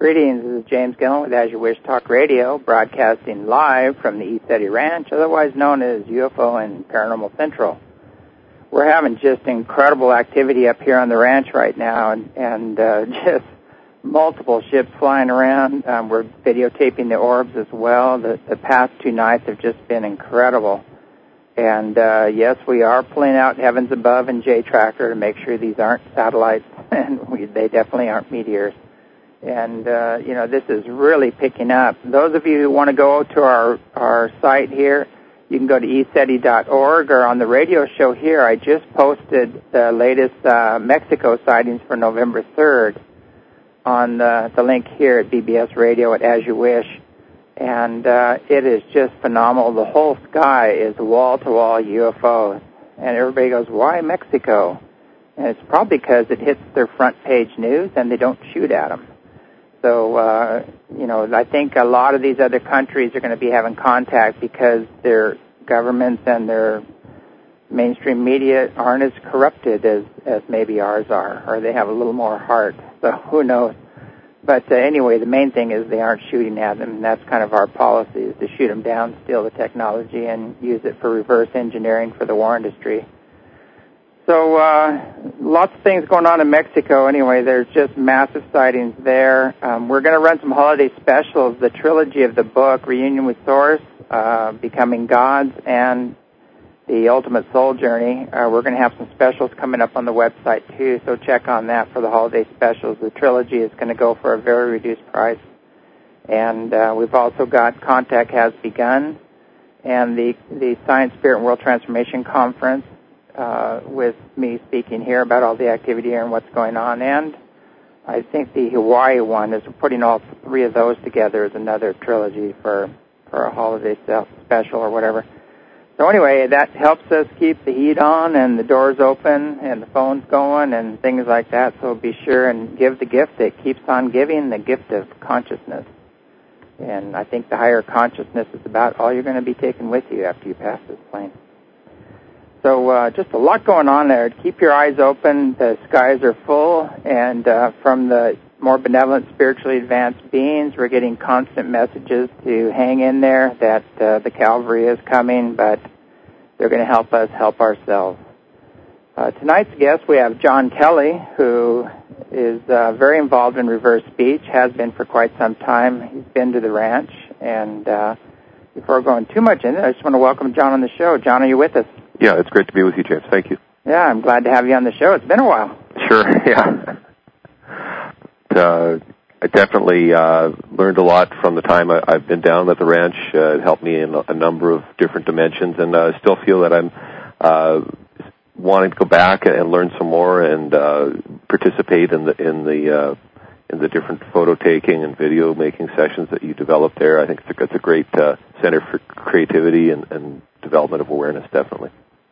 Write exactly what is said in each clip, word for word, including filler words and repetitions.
Greetings, this is James Gillen with As You Wish Talk Radio, broadcasting live from the ECETI Ranch, otherwise known as U F O and Paranormal Central. We're having just incredible activity up here on the ranch right now, and, and uh, just multiple ships flying around. Um, we're videotaping the orbs as well. The, the past two nights have just been incredible. And, uh, yes, we are pulling out Heavens Above and J-Tracker to make sure these aren't satellites, and we, they definitely aren't meteors. And, uh, you know, this is really picking up. Those of you who want to go to our, our site here, you can go to E C E T I dot org, or on the radio show here, I just posted the latest uh, Mexico sightings for November third on the, the link here at B B S Radio at As You Wish. And uh, it is just phenomenal. The whole sky is wall-to-wall U F Os. And everybody goes, why Mexico? And it's probably because it hits their front page news and they don't shoot at them. So, uh, you know, I think a lot of these other countries are going to be having contact because their governments and their mainstream media aren't as corrupted as, as maybe ours are, or they have a little more heart. So who knows? But uh, anyway, the main thing is they aren't shooting at them, and that's kind of our policy, is to shoot them down, steal the technology, and use it for reverse engineering for the war industry. So uh, lots of things going on in Mexico. Anyway, there's just massive sightings there. Um, we're going to run some holiday specials, the trilogy of the book, Reunion with Source, uh, Becoming Gods, and The Ultimate Soul Journey. Uh, we're going to have some specials coming up on the website, too, so check on that for the holiday specials. The trilogy is going to go for a very reduced price. And uh, we've also got Contact Has Begun, and the, the Science, Spirit, and World Transformation Conference, Uh, with me speaking here about all the activity here and what's going on. And I think the Hawaii one is putting all three of those together as another trilogy for, for a holiday special or whatever. So anyway, that helps us keep the heat on and the doors open and the phones going and things like that. So be sure and give the gift that keeps on giving, the gift of consciousness. And I think the higher consciousness is about all you're going to be taking with you after you pass this plane. So uh, just a lot going on there. Keep your eyes open. The skies are full. And uh, from the more benevolent, spiritually advanced beings, we're getting constant messages to hang in there, that uh, the cavalry is coming, but they're going to help us help ourselves. Uh, tonight's guest, we have John Kelly, who is uh, very involved in reverse speech, has been for quite some time. He's been to the ranch. And uh, before going too much in it, I just want to welcome John on the show. John, are you with us? Yeah, it's great to be with you, James. Thank you. Yeah, I'm glad to have you on the show. It's been a while. Sure, yeah. uh, I definitely uh, learned a lot from the time I, I've been down at the ranch. Uh, it helped me in a number of different dimensions, and I uh, still feel that I'm uh, wanting to go back and learn some more and uh, participate in the in the uh, in the different photo taking and video making sessions that you develop there. I think it's a, it's a great uh, center for creativity and, and development of awareness, definitely.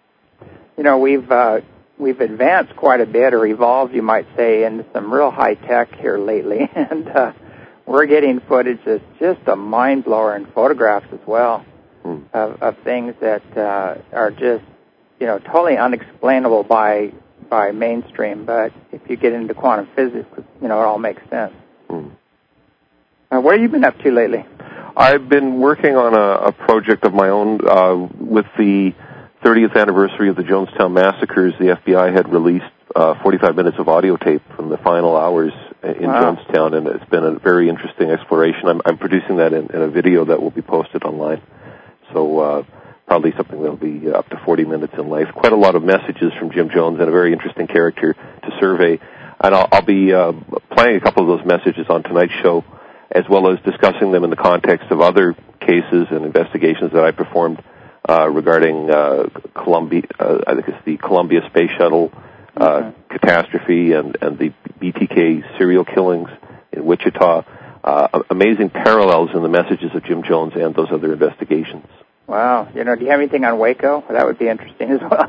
You know, we've uh, we've advanced quite a bit, or evolved, you might say, into some real high tech here lately, and uh, we're getting footage that's just a mind blower, and photographs as well mm. of, of things that uh, are just, you know, totally unexplainable by by mainstream. But if you get into quantum physics, you know, it all makes sense. Mm. Uh, what have you been up to lately? I've been working on a, a project of my own uh, with the thirtieth anniversary of the Jonestown massacres. The F B I had released uh, forty-five minutes of audio tape from the final hours in wow. Jonestown, and it's been a very interesting exploration. I'm, I'm producing that in, in a video that will be posted online, so uh, probably something that will be up to forty minutes in length. Quite a lot of messages from Jim Jones, and a very interesting character to survey. And I'll, I'll be uh, playing a couple of those messages on tonight's show, as well as discussing them in the context of other cases and investigations that I performed uh, regarding uh, Columbia, uh, I think it's the Columbia Space Shuttle uh, okay. catastrophe and, and the B T K serial killings in Wichita. Uh, amazing parallels in the messages of Jim Jones and those other investigations. Wow. You know, do you have anything on Waco? That would be interesting as well.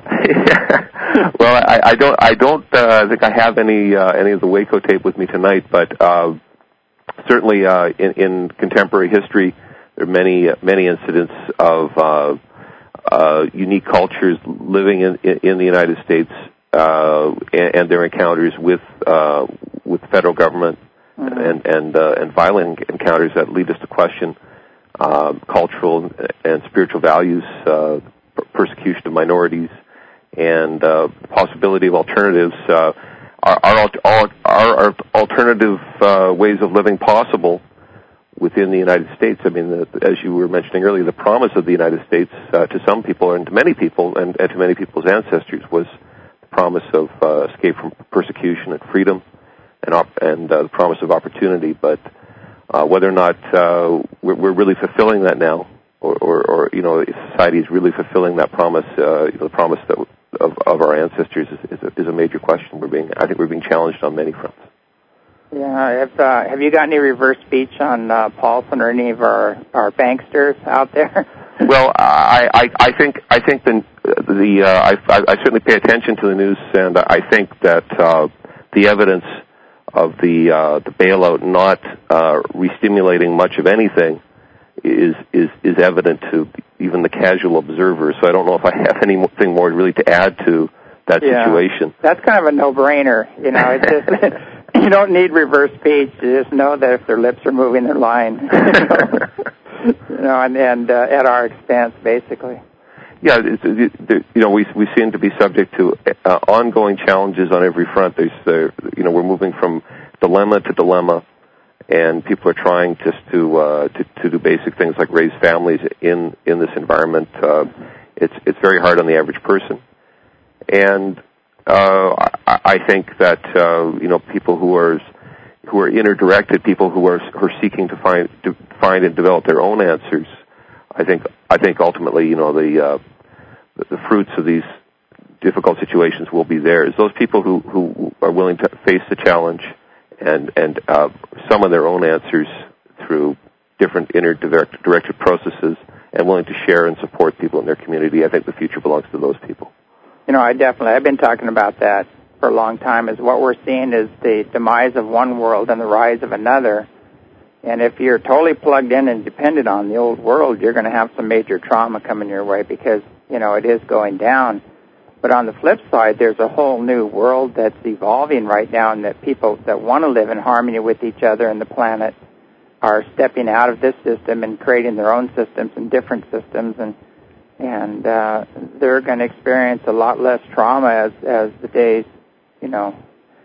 Well, I, I don't, I don't uh, think I have any uh, any of the Waco tape with me tonight, but uh, certainly uh, in, in contemporary history, there are many many incidents of uh, uh, unique cultures living in, in the United States uh, and, and their encounters with uh, with the federal government mm-hmm. and and uh, and violent encounters that lead us to question uh, cultural and spiritual values, uh, persecution of minorities, and uh, the possibility of alternatives. Uh, are, are, are, are alternative uh, ways of living possible within the United States? I mean, the, as you were mentioning earlier, the promise of the United States uh, to some people and to many people and, and to many people's ancestors was the promise of uh, escape from persecution and freedom and, op- and uh, the promise of opportunity. But uh, whether or not uh, we're, we're really fulfilling that now, or, or, or you know, if society is really fulfilling that promise, uh, you know, the promise that of, of our ancestors is, is, a, is a major question. We're being, I think, we're being challenged on many fronts. Yeah, if, uh, have you got any reverse speech on uh, Paulson or any of our, our banksters out there? Well, I, I, I think I think the the uh, I, I certainly pay attention to the news, and I think that uh, the evidence of the uh, the bailout not uh, re-stimulating much of anything is is is evident to even the casual observer. So I don't know if I have anything more really to add to that yeah, situation. That's kind of a no-brainer, you know. It's just you don't need reverse speech. You just know that if their lips are moving, they're lying. You know, you know and, and uh, at our expense, basically. Yeah, it's, it, you know, we we seem to be subject to uh, ongoing challenges on every front. There's, uh, you know, we're moving from dilemma to dilemma, and people are trying just to uh, to, to do basic things like raise families in in this environment. Uh, it's it's very hard on the average person, and uh, I, I think that uh, you know people who are who are inner directed, people who are who are seeking to find to find and develop their own answers. I think I think ultimately, you know, the uh, the fruits of these difficult situations will be theirs. Those people who, who are willing to face the challenge and and uh, summon their own answers through different inner direct, directed processes and willing to share and support people in their community. I think the future belongs to those people. You know, I definitely I've been talking about that for a long time. Is what we're seeing is the demise of one world and the rise of another. And if you're totally plugged in and dependent on the old world, you're going to have some major trauma coming your way because, you know, it is going down. But on the flip side, there's a whole new world that's evolving right now, and that people that want to live in harmony with each other and the planet are stepping out of this system and creating their own systems and different systems, and and uh, they're going to experience a lot less trauma as as the days, you know,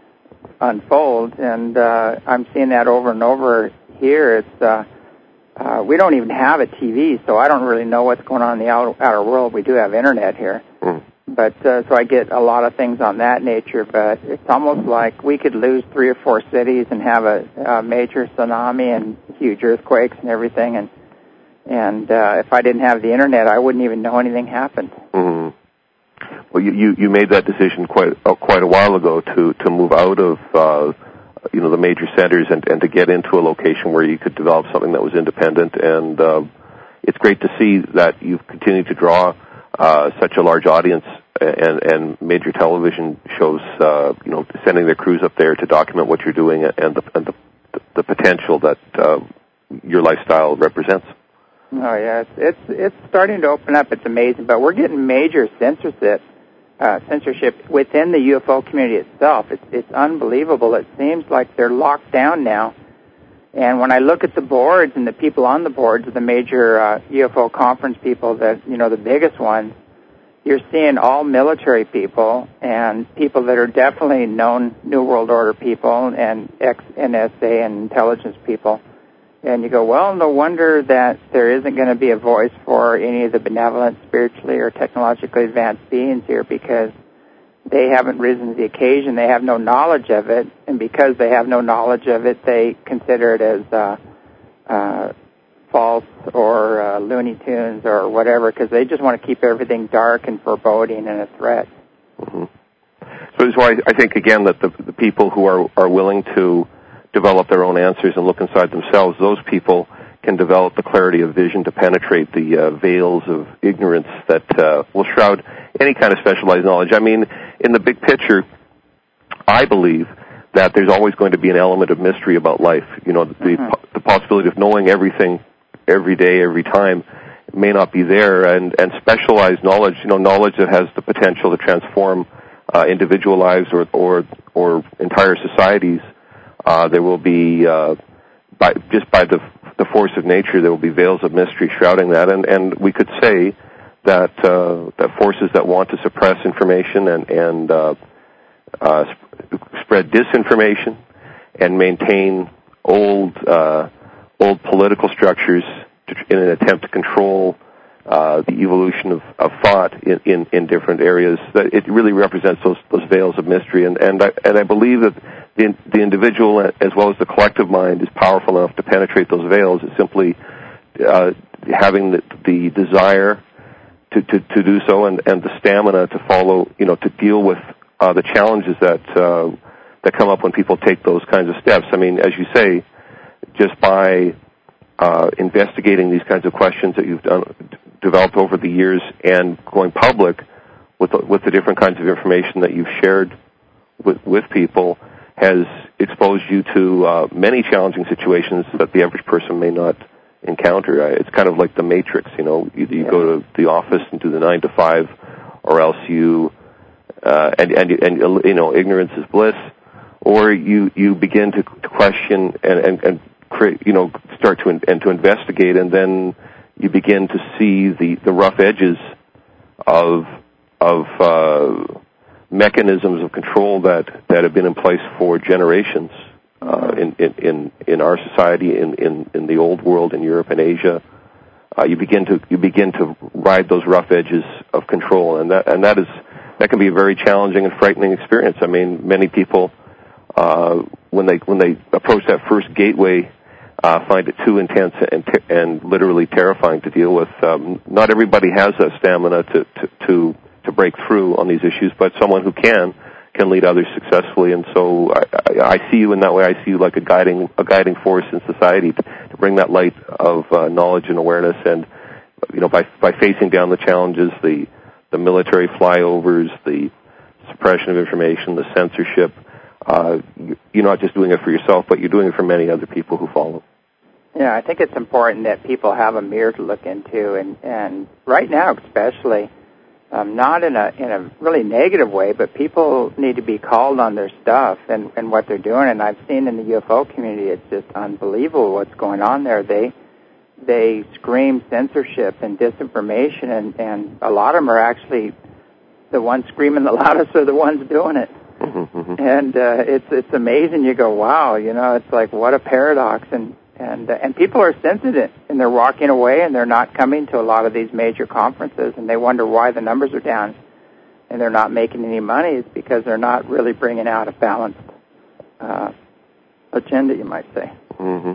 unfold. And uh, I'm seeing that over and over. Here, it's uh, uh, we don't even have a T V, so I don't really know what's going on in the outer, outer world. We do have internet here, mm. but uh, so I get a lot of things on that nature. But it's almost like we could lose three or four cities and have a, a major tsunami and huge earthquakes and everything. And and uh, if I didn't have the internet, I wouldn't even know anything happened. Mm. Well, you, you you made that decision quite uh, quite a while ago to to move out of. Uh, you know, the major centers and, and to get into a location where you could develop something that was independent. And uh, it's great to see that you've continued to draw uh, such a large audience and, and major television shows, uh, you know, sending their crews up there to document what you're doing and the, and the, the potential that uh, your lifestyle represents. Oh, yeah, it's, it's, it's starting to open up. It's amazing. But we're getting major censorship. Uh, censorship within the U F O community itself. It's, it's unbelievable. It seems like they're locked down now. And when I look at the boards and the people on the boards of the major uh, U F O conference people, that you know, the biggest ones, you're seeing all military people and people that are definitely known New World Order people and ex-N S A and intelligence people. And you go, well, no wonder that there isn't going to be a voice for any of the benevolent, spiritually or technologically advanced beings here, because they haven't risen to the occasion. They have no knowledge of it. And because they have no knowledge of it, they consider it as uh, uh, false or uh, Looney Tunes or whatever, because they just want to keep everything dark and foreboding and a threat. Mm-hmm. So that's why I think, again, that the, the people who are, are willing to develop their own answers and look inside themselves, those people can develop the clarity of vision to penetrate the uh, veils of ignorance that uh, will shroud any kind of specialized knowledge. I mean, in the big picture, I believe that there's always going to be an element of mystery about life. You know, the, mm-hmm. the possibility of knowing everything every day, every time may not be there, and, and specialized knowledge, you know, knowledge that has the potential to transform uh, individual lives or, or, or entire societies, Uh, there will be, uh, by, just by the the force of nature, there will be veils of mystery shrouding that, and, and we could say that uh, that forces that want to suppress information and and uh, uh, sp- spread disinformation and maintain old uh, old political structures to, in an attempt to control uh, the evolution of, of thought in, in, in different areas, that it really represents those those veils of mystery, and and I, and I believe that the, the individual as well as the collective mind is powerful enough to penetrate those veils. It's simply uh, having the, the desire to, to, to do so, and, and the stamina to follow, you know, to deal with uh, the challenges that uh, that come up when people take those kinds of steps. I mean, as you say, just by uh, investigating these kinds of questions that you've done, developed over the years and going public with the, with the different kinds of information that you've shared with, with people has exposed you to uh, many challenging situations that the average person may not encounter. Uh, it's kind of like the Matrix, you know. Either you yeah. go to the office and do the nine to five, or else you uh, and and and you know, ignorance is bliss, or you you begin to, to question and and, and create, you know, start to in, and to investigate, and then you begin to see the, the rough edges of of uh, mechanisms of control that, that have been in place for generations uh, in, in in our society, in, in, in the old world, in Europe and Asia. Uh, you begin to you begin to ride those rough edges of control, and that and that is that can be a very challenging and frightening experience. I mean, many people uh, when they when they approach that first gateway, Uh, find it too intense and, t- and literally terrifying to deal with. Um, not everybody has that stamina to, to, to, to break through on these issues, but someone who can, can lead others successfully. And so I, I, I see you in that way. I see you like a guiding, a guiding force in society to, to bring that light of uh, knowledge and awareness. And, you know, by, by facing down the challenges, the, the military flyovers, the suppression of information, the censorship, Uh, you're not just doing it for yourself, but you're doing it for many other people who follow. Yeah, I think it's important that people have a mirror to look into, and, and right now especially, um, not in a in a really negative way, but people need to be called on their stuff and, and what they're doing. And I've seen in the U F O community, it's just unbelievable what's going on there. They they scream censorship and disinformation, and, and a lot of them are actually the ones screaming the loudest are the ones doing it. Mm-hmm. And uh, it's it's amazing. You go, wow, you know, it's like, what a paradox. And and uh, and people are sensitive, and they're walking away, and they're not coming to a lot of these major conferences, and they wonder why the numbers are down, and they're not making any money. It's because they're not really bringing out a balanced uh, agenda, you might say. Mm-hmm.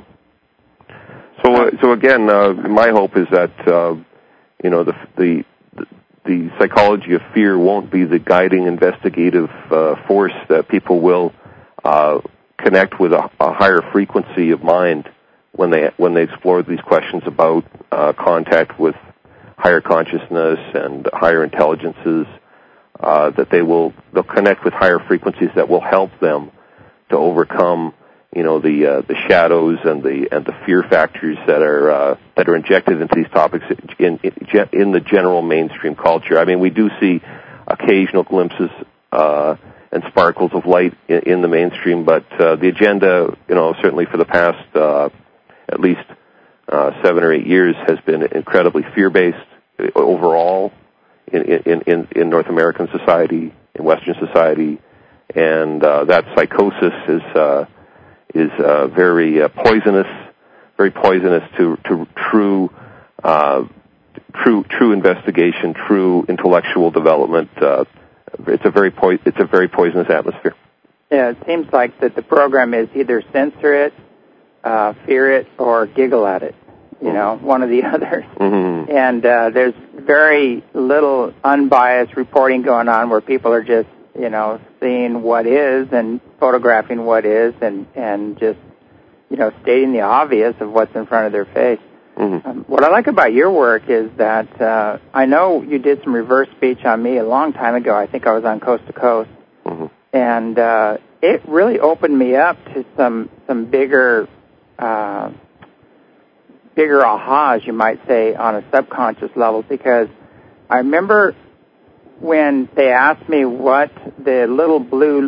So uh, so again, uh, my hope is that uh, you know the the the psychology of fear won't be the guiding investigative uh, force, that people will uh, connect with a, a higher frequency of mind when they when they explore these questions about uh, contact with higher consciousness and higher intelligences. Uh, that they will they'll connect with higher frequencies that will help them to overcome, you know, the uh, the shadows and the and the fear factors that are uh, that are injected into these topics in, in in the general mainstream culture. I mean, we do see occasional glimpses uh, and sparkles of light in, in the mainstream, but uh, the agenda, you know, certainly for the past uh, at least uh, seven or eight years has been incredibly fear-based overall in in in, in North American society, in Western society, and uh, that psychosis is. Uh, is uh, very uh, poisonous, very poisonous to, to true, uh, true, true investigation, true intellectual development. Uh, it's a very po- it's a very poisonous atmosphere. Yeah, it seems like that the program is either censor it, uh, fear it, or giggle at it. You mm-hmm. know, one or the other. Mm-hmm. And uh, there's very little unbiased reporting going on where people are just, you know, seeing what is and photographing what is, and, and just, you know, stating the obvious of what's in front of their face. Mm-hmm. Um, what I like about your work is that uh, I know you did some reverse speech on me a long time ago. I think I was on Coast to Coast. Mm-hmm. And uh, it really opened me up to some, some bigger, uh, bigger ahas, you might say, on a subconscious level, because I remember when they asked me what the little blue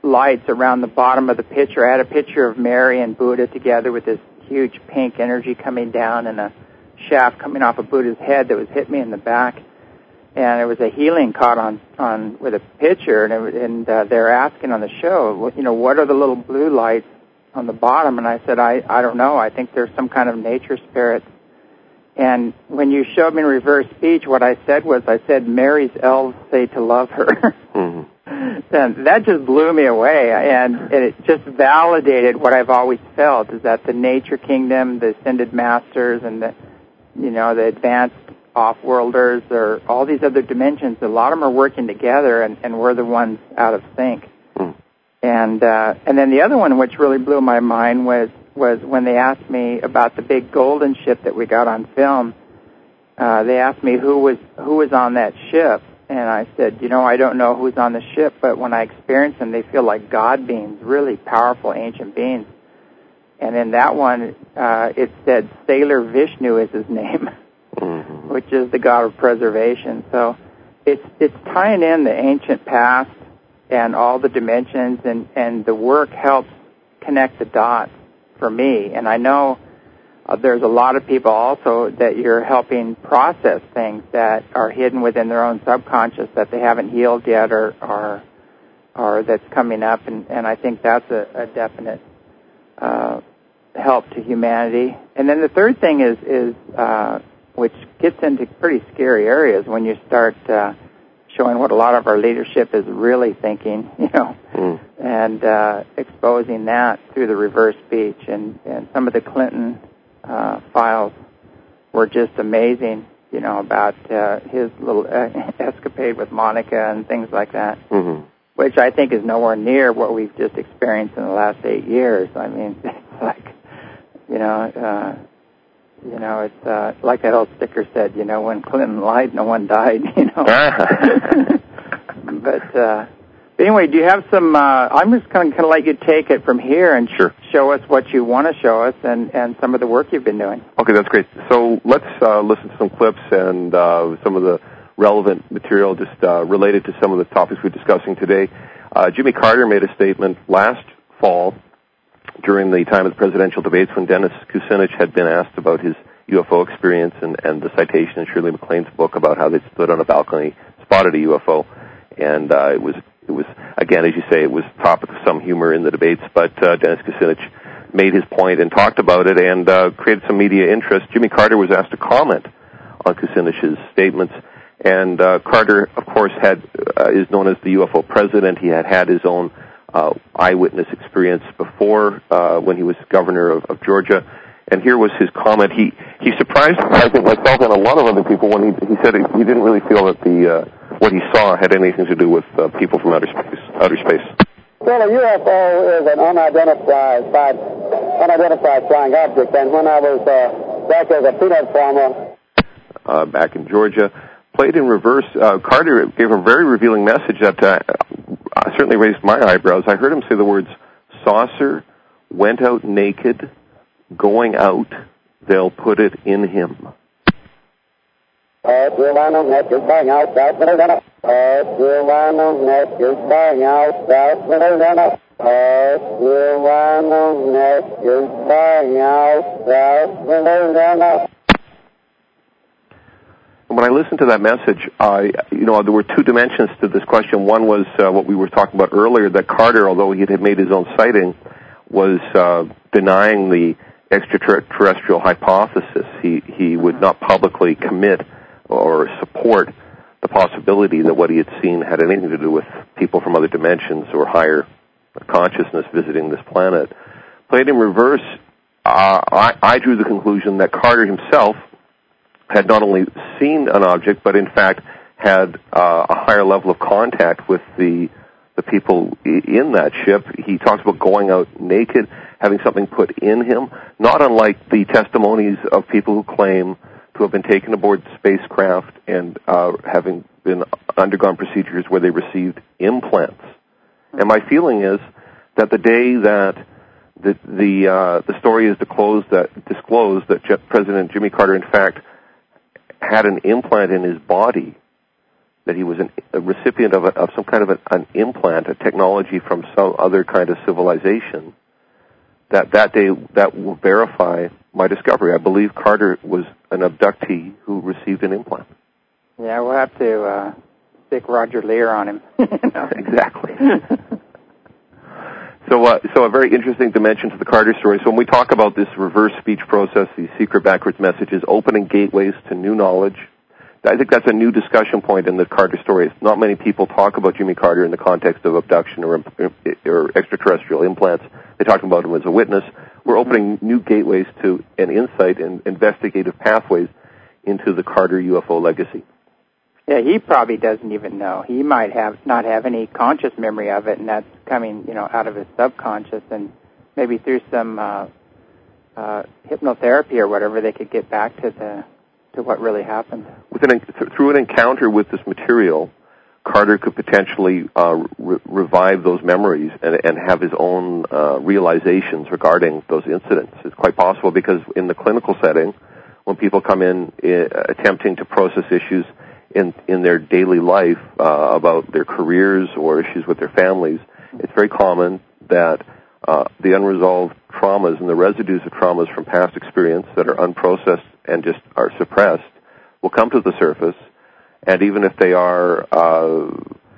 lights around the bottom of the picture. I had a picture of Mary and Buddha together with this huge pink energy coming down and a shaft coming off of Buddha's head that was hit me in the back. And it was a healing caught on, on with a picture, and, it, and uh, they're asking on the show, you know, what are the little blue lights on the bottom? And I said, I, I don't know. I think there's some kind of nature spirit. And when you showed me reverse speech, what I said was, I said, Mary's elves say to love her. Mm-hmm. And that just blew me away, and, and it just validated what I've always felt, is that the nature kingdom, the ascended masters, and the, you know, the advanced off-worlders, or all these other dimensions, a lot of them are working together, and, and we're the ones out of sync. Mm. And uh, and then the other one, which really blew my mind, was was when they asked me about the big golden ship that we got on film. Uh, they asked me who was who was on that ship, and I said, you know, I don't know who's on the ship, but when I experience them, they feel like God beings, really powerful ancient beings. And in that one, uh, it said Sailor Vishnu is his name, mm-hmm. which is the god of preservation. So it's it's tying in the ancient past and all the dimensions, and, and the work helps connect the dots for me. And I know uh, there's a lot of people also that you're helping process things that are hidden within their own subconscious that they haven't healed yet, or or, or that's coming up. And, and I think that's a, a definite uh, help to humanity. And then the third thing is, is uh, which gets into pretty scary areas when you start uh, showing what a lot of our leadership is really thinking, you know, mm. and uh, exposing that through the reverse speech. And, and some of the Clinton uh, files were just amazing, you know, about uh, his little uh, escapade with Monica and things like that, mm-hmm. which I think is nowhere near what we've just experienced in the last eight years. I mean, it's like, you know, uh, you know, it's uh, like that old sticker said, you know, when Clinton lied, no one died, you know. but, uh, but anyway, do you have some, uh, I'm just going to let you take it from here and sure. show us what you want to show us and, and some of the work you've been doing. Okay, that's great. So let's uh, listen to some clips and uh, some of the relevant material just uh, related to some of the topics we're discussing today. Uh, Jimmy Carter made a statement last fall during the time of the presidential debates when Dennis Kucinich had been asked about his U F O experience and, and the citation in Shirley MacLaine's book about how they stood on a balcony, spotted a U F O, and uh, it was, it was again, as you say, it was topic of some humor in the debates, but uh, Dennis Kucinich made his point and talked about it and uh, created some media interest. Jimmy Carter was asked to comment on Kucinich's statements, and uh, Carter, of course, had uh, is known as the U F O president. He had had his own Uh, eyewitness experience before uh, when he was governor of, of Georgia, and here was his comment. He he surprised, I think, myself and a lot of other people when he he said he didn't really feel that the uh, what he saw had anything to do with uh, people from outer space. Outer space. Well, a U F O is an unidentified unidentified flying object, and when I was uh, back as a peanut farmer, uh, back in Georgia, played in reverse, uh, Carter gave a very revealing message that uh, certainly raised my eyebrows. I heard him say the words, saucer went out naked, going out, they'll put it in him. When I listened to that message, I, you know, there were two dimensions to this question. One was uh, what we were talking about earlier, that Carter, although he had made his own sighting, was uh, denying the extraterrestrial hypothesis. He he would not publicly commit or support the possibility that what he had seen had anything to do with people from other dimensions or higher consciousness visiting this planet. Played in reverse, uh, I, I drew the conclusion that Carter himself had not only seen an object, but in fact had uh, a higher level of contact with the the people in that ship. He talks about going out naked, having something put in him, not unlike the testimonies of people who claim to have been taken aboard spacecraft and uh, having been undergone procedures where they received implants. And my feeling is that the day that the the, uh, the story is disclosed that, disclosed that Je- President Jimmy Carter, in fact, had an implant in his body, that he was an, a recipient of, a, of some kind of an, an implant, a technology from some other kind of civilization, that that day that will verify my discovery. I believe Carter was an abductee who received an implant. Yeah, we'll have to uh, stick Roger Lear on him. Exactly. So, uh, so a very interesting dimension to the Carter story. So when we talk about this reverse speech process, these secret backwards messages, opening gateways to new knowledge, I think that's a new discussion point in the Carter story. Not many people talk about Jimmy Carter in the context of abduction or, or extraterrestrial implants. They talk about him as a witness. We're opening new gateways to an insight and investigative pathways into the Carter U F O legacy. Yeah, he probably doesn't even know. He might have not have any conscious memory of it, and that's coming, you know, out of his subconscious, and maybe through some uh, uh, hypnotherapy or whatever, they could get back to the to what really happened. With an, through an encounter with this material, Carter could potentially uh, re- revive those memories and, and have his own uh, realizations regarding those incidents. It's quite possible because in the clinical setting, when people come in uh, attempting to process issues in in their daily life uh, about their careers or issues with their families, it's very common that uh, the unresolved traumas and the residues of traumas from past experience that are unprocessed and just are suppressed will come to the surface, and even if they are uh,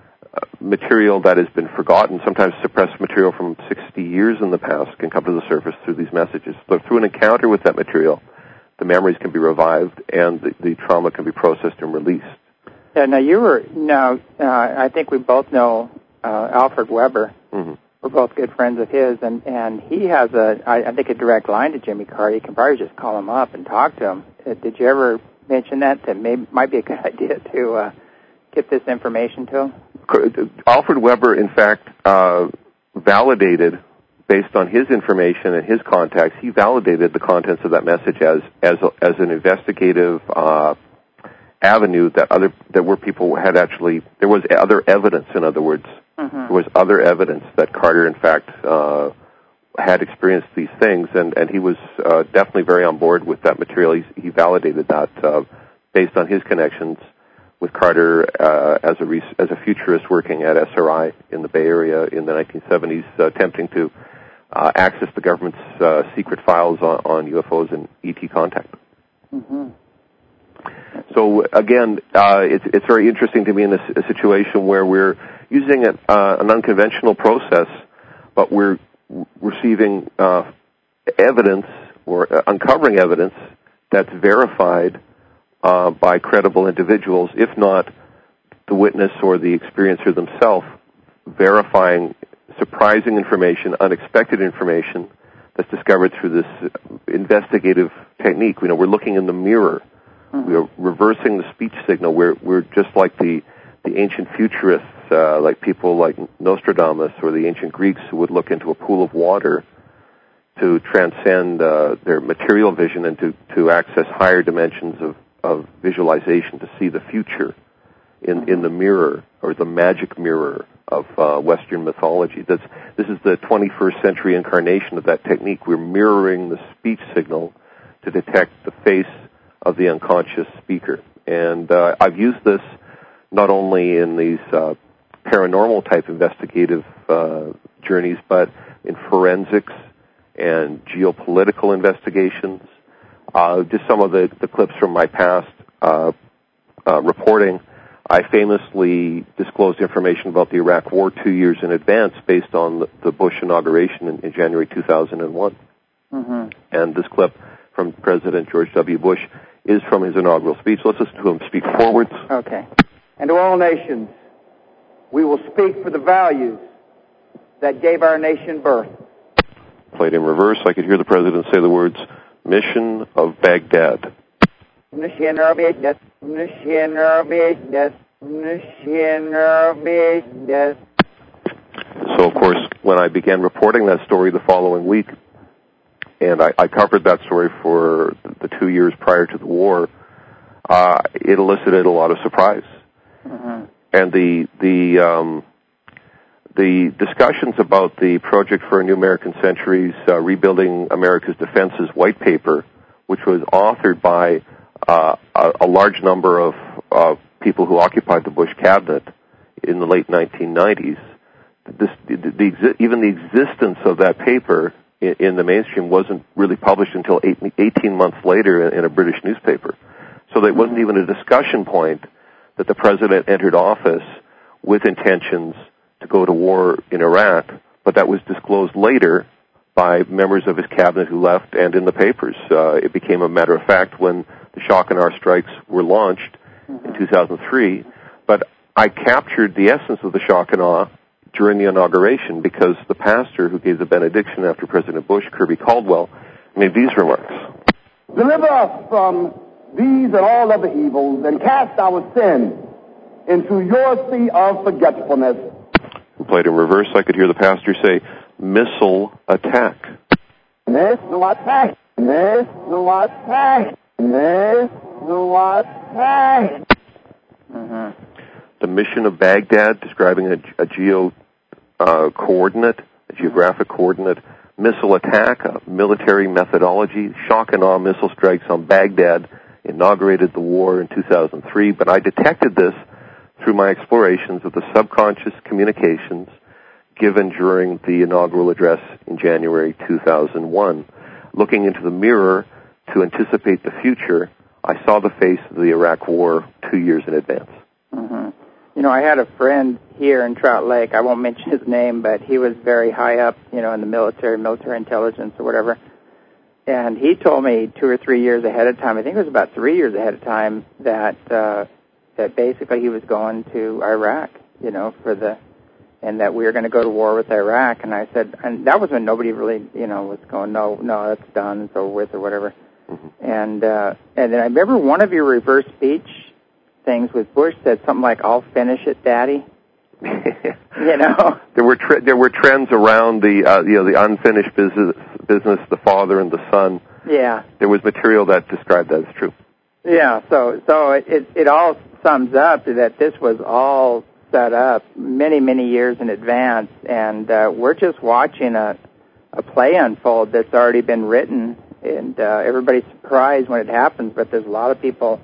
material that has been forgotten, sometimes suppressed material from sixty years in the past can come to the surface through these messages. So through an encounter with that material, the memories can be revived and the, the trauma can be processed and released. Yeah, now you were, now, uh, I think we both know uh, Alfred Weber. Mm-hmm. We're both good friends of his, and, and he has, a, I, I think, a direct line to Jimmy Carter. You can probably just call him up and talk to him. Uh, did you ever mention that? That may, might be a good idea to uh, get this information to him? Alfred Weber, in fact, uh, validated, based on his information and his contacts, he validated the contents of that message as as, a, as an investigative uh, avenue that other that where people had actually, there was other evidence, in other words. Mm-hmm. There was other evidence that Carter, in fact, uh, had experienced these things, and, and he was uh, definitely very on board with that material. He, he validated that uh, based on his connections with Carter uh, as a res- as a futurist working at S R I in the Bay Area in the nineteen seventies, uh, attempting to uh, access the government's uh, secret files on, on U F Os and E T contact. Mm-hmm. So again, uh, it's it's very interesting to be in a, a situation where we're using a, uh, an unconventional process, but we're receiving uh, evidence or uh, uncovering evidence that's verified uh, by credible individuals, if not the witness or the experiencer themselves, verifying surprising information, unexpected information that's discovered through this investigative technique. You know, we're looking in the mirror. Mm-hmm. We're reversing the speech signal. We're we're just like the the ancient futurists, uh, like people like Nostradamus or the ancient Greeks who would look into a pool of water to transcend uh, their material vision and to, to access higher dimensions of, of visualization, to see the future in, mm-hmm. in the mirror, or the magic mirror of uh, Western mythology. That's, this is the twenty-first century incarnation of that technique. We're mirroring the speech signal to detect the face of the unconscious speaker. And uh, I've used this not only in these uh, paranormal type investigative uh, journeys, but in forensics and geopolitical investigations. Uh, just some of the, the clips from my past uh, uh, reporting. I famously disclosed information about the Iraq War two years in advance based on the, the Bush inauguration in, in January two thousand one. Mm-hmm. And this clip from President George W. Bush is from his inaugural speech. Let's listen to him speak forwards. Okay. And to all nations, we will speak for the values that gave our nation birth. Played in reverse, I could hear the President say the words, Mission of Baghdad. Mission of Baghdad. Mission of Baghdad. Mission of Baghdad. So, of course, when I began reporting that story the following week, and I, I covered that story for the two years prior to the war, uh, it elicited a lot of surprise. Mm-hmm. And the the um, the discussions about the Project for a New American Century's uh, Rebuilding America's Defenses white paper, which was authored by uh, a, a large number of uh, people who occupied the Bush cabinet in the late nineteen nineties. This, the, the, even the existence of that paper in, in the mainstream wasn't really published until eight, eighteen months later in, in a British newspaper. So there wasn't even a discussion point that the president entered office with intentions to go to war in Iraq, but that was disclosed later by members of his cabinet who left and in the papers. Uh, it became a matter of fact when the shock and awe strikes were launched mm-hmm. in two thousand three. But I captured the essence of the shock and awe during the inauguration because the pastor who gave the benediction after President Bush, Kirby Caldwell, made these remarks. Deliver us from these and all other evils and cast our sins into your sea of forgetfulness. Played in reverse, I could hear the pastor say, missile attack. Missile attack. Missile attack. Missile attack. Uh-huh. The mission of Baghdad, describing a, a geo uh, coordinate, a geographic coordinate, missile attack, a military methodology, shock and awe missile strikes on Baghdad, inaugurated the war in two thousand three, but I detected this through my explorations of the subconscious communications given during the inaugural address in January two thousand one. Looking into the mirror to anticipate the future, I saw the face of the Iraq war two years in advance. Mm-hmm. You know, I had a friend here in Trout Lake. I won't mention his name, but he was very high up, you know, in the military, military intelligence or whatever. And he told me two or three years ahead of time, I think it was about three years ahead of time, that uh, that basically he was going to Iraq, you know, for the, and that we were going to go to war with Iraq. And I said, and that was when nobody really, you know, was going, no, no, that's done, it's over with or whatever. Mm-hmm. And uh, and then I remember one of your reverse speech things with Bush said something like, "I'll finish it, Daddy." You know, there were tre- there were trends around the uh, you know the unfinished business, business, the father and the son. Yeah, there was material that described that as true. Yeah, so so it it all sums up that this was all set up many many years in advance, and uh, we're just watching a a play unfold that's already been written, and uh, everybody's surprised when it happens, but there's a lot of people.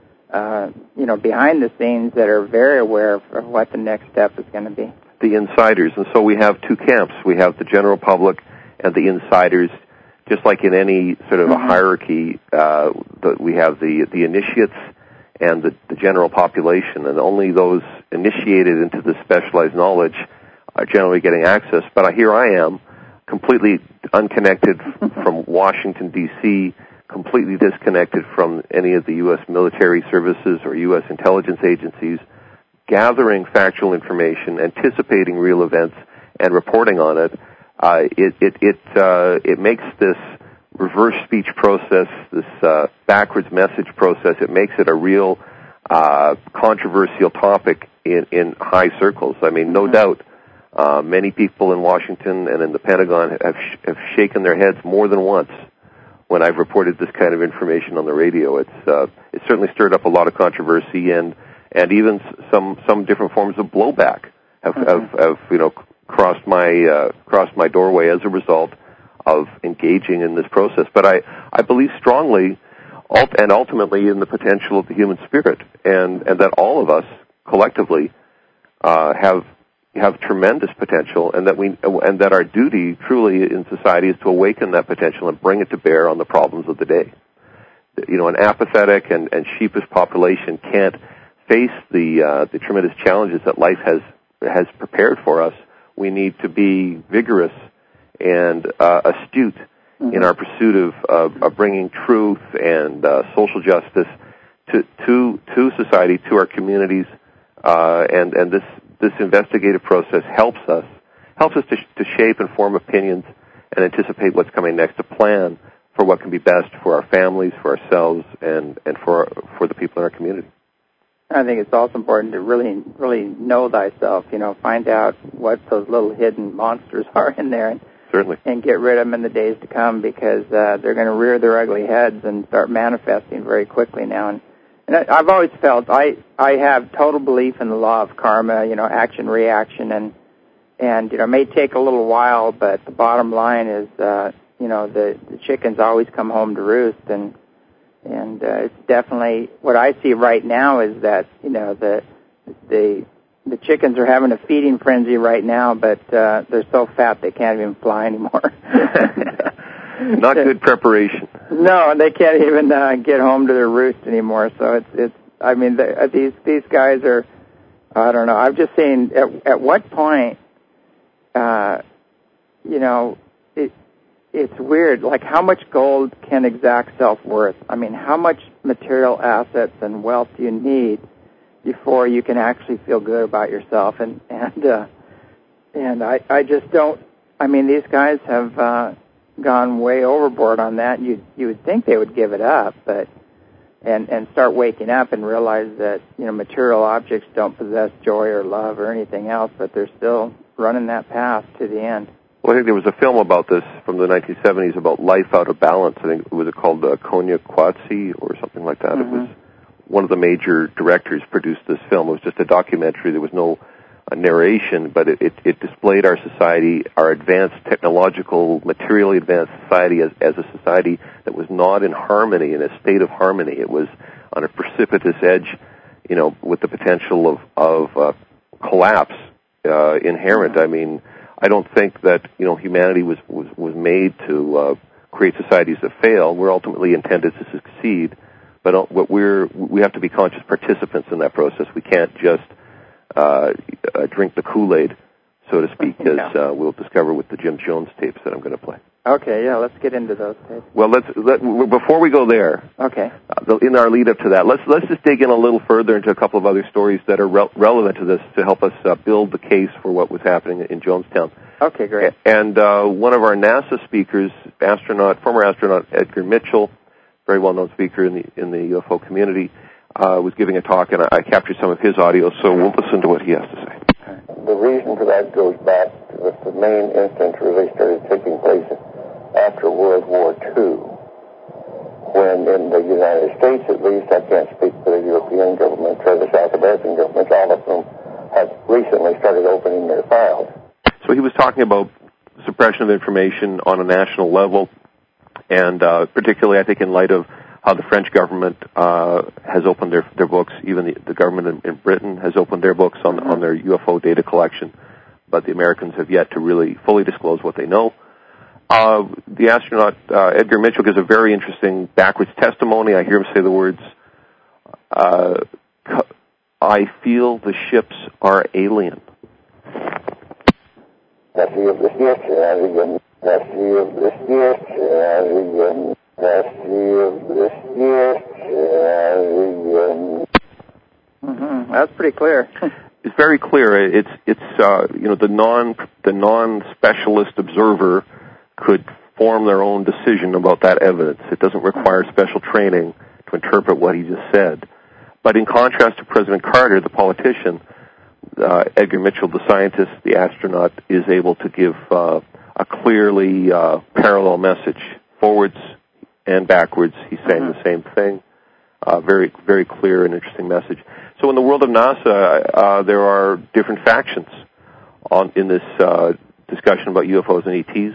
Uh, you know, behind the scenes that are very aware of, of what the next step is going to be. The insiders. And so we have two camps. We have the general public and the insiders. Just like in any sort of mm-hmm. a hierarchy, uh, the, we have the, the initiates and the, the general population. And only those initiated into this specialized knowledge are generally getting access. But here I am, completely unconnected from Washington, D C, completely disconnected from any of the U S military services or U S intelligence agencies, gathering factual information, anticipating real events, and reporting on it. Uh, it it it, uh, it makes this reverse speech process, this uh, backwards message process, it makes it a real uh, controversial topic in, in high circles. I mean, no mm-hmm. doubt, uh, many people in Washington and in the Pentagon have sh- have shaken their heads more than once when I've reported this kind of information on the radio. It's uh, it certainly stirred up a lot of controversy and and even some some different forms of blowback have mm-hmm. have, have you know crossed my uh, crossed my doorway as a result of engaging in this process. But I I believe strongly ult- and ultimately in the potential of the human spirit, and and that all of us collectively uh, have. have tremendous potential, and that we and that our duty truly in society is to awaken that potential and bring it to bear on the problems of the day. You know, an apathetic and, and sheepish population can't face the uh, the tremendous challenges that life has has prepared for us. We need to be vigorous and uh, astute mm-hmm. in our pursuit of, of, of bringing truth and uh, social justice to to to society, to our communities, uh, and and this. This investigative process helps us, helps us to, to shape and form opinions and anticipate what's coming next, to plan for what can be best for our families, for ourselves, and, and for for the people in our community. I think it's also important to really, really know thyself, you know, find out what those little hidden monsters are in there. And, Certainly. And get rid of them in the days to come, because uh, they're going to rear their ugly heads and start manifesting very quickly now. And And I've always felt I, I have total belief in the law of karma, you know, action, reaction, and, and you know, it may take a little while, but the bottom line is, uh, you know, the, the chickens always come home to roost, and, and uh, it's definitely what I see right now is that you know the the the chickens are having a feeding frenzy right now, but uh, they're so fat they can't even fly anymore. Not good preparation. No, they can't even uh, get home to their roost anymore. So it's it's. I mean, the, uh, these these guys are. I don't know. I've just seen at at what point. Uh, you know, it it's weird. Like, how much gold can exact self-worth? I mean, how much material assets and wealth do you need before you can actually feel good about yourself? And and uh, and I I just don't. I mean, these guys have uh, gone way overboard on that. You you would think they would give it up, but and and start waking up and realize that you know material objects don't possess joy or love or anything else, but they're still running that path to the end. Well, I think there was a film about this from the nineteen seventies about life out of balance. I think, was it called uh, Konya Kwatsi or something like that? Mm-hmm. It was one of the major directors produced this film. It was just a documentary. There was no uh, narration, but it, it, it displayed our society, our advanced technological, materially advanced society as, as a society that was not in harmony, in a state of harmony. It was on a precipitous edge, you know, with the potential of, of uh, collapse uh, inherent. I mean, I don't think that, you know, humanity was, was, was made to uh, create societies that fail. We're ultimately intended to succeed, but what we're, we have to be conscious participants in that process. We can't just uh, uh, drink the Kool-Aid, so to speak, as uh, we'll discover with the Jim Jones tapes that I'm going to play. Okay, yeah, let's get into those tapes. Well, let's let, before we go there. Okay. Uh, in our lead up to that, let's let's just dig in a little further into a couple of other stories that are re- relevant to this to help us uh, build the case for what was happening in Jonestown. Okay, great. And uh, one of our NASA speakers, astronaut, former astronaut Edgar Mitchell, very well-known speaker in the in the U F O community, uh, was giving a talk, and I, I captured some of his audio. So we'll listen to what he has to say. The reason for that goes back to the, the main instance really started taking place after World War Two, when in the United States, at least, I can't speak for the European governments or the South American governments, all of them have recently started opening their files. So he was talking about suppression of information on a national level, and uh, particularly, I think, in light of how the French government uh, has opened their their books. Even the, the government in, in Britain has opened their books on on their U F O data collection, but the Americans have yet to really fully disclose what they know. Uh, the astronaut uh, Edgar Mitchell gives a very interesting backwards testimony. I hear him say the words, uh, "I feel the ships are alien." Mm-hmm. That's pretty clear. It's very clear. It's it's uh, you know the non the non specialist observer could form their own decision about that evidence. It doesn't require special training to interpret what he just said. But in contrast to President Carter, the politician, uh, Edgar Mitchell, the scientist, the astronaut, is able to give uh, a clearly uh, parallel message, forwards and backwards. He's saying mm-hmm. the same thing. Uh, very, very clear and interesting message. So in the world of NASA, uh, there are different factions on in this uh, discussion about U F Os and E Ts.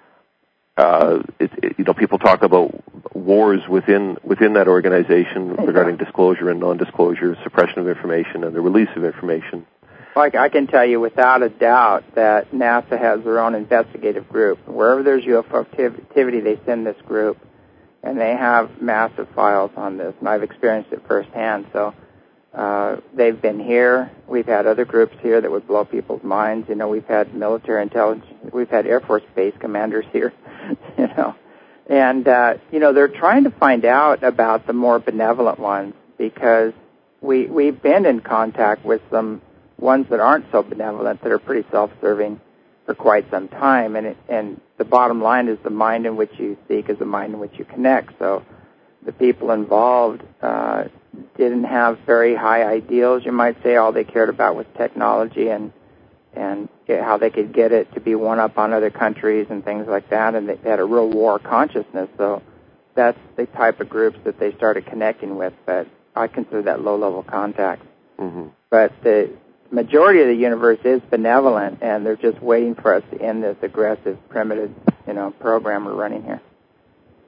Uh, it, it, you know, people talk about wars within within that organization regarding disclosure and non-disclosure, suppression of information, and the release of information. Like I can tell you without a doubt that NASA has their own investigative group. Wherever there's U F O activity, they send this group, and they have massive files on this, and I've experienced it firsthand. So uh, they've been here. We've had other groups here that would blow people's minds. You know, we've had military intelligence. We've had Air Force base commanders here, you know. And, uh, you know, they're trying to find out about the more benevolent ones because we, we've been in contact with some ones that aren't so benevolent, that are pretty self-serving for quite some time. And, it, and the bottom line is the mind in which you seek is the mind in which you connect. So the people involved uh, didn't have very high ideals, you might say. All they cared about was technology and and how they could get it to be one up on other countries and things like that, and they had a real war consciousness. So that's the type of groups that they started connecting with, but I consider that low-level contact. Mm-hmm. But the majority of the universe is benevolent, and they're just waiting for us to end this aggressive, primitive, you know, program we're running here.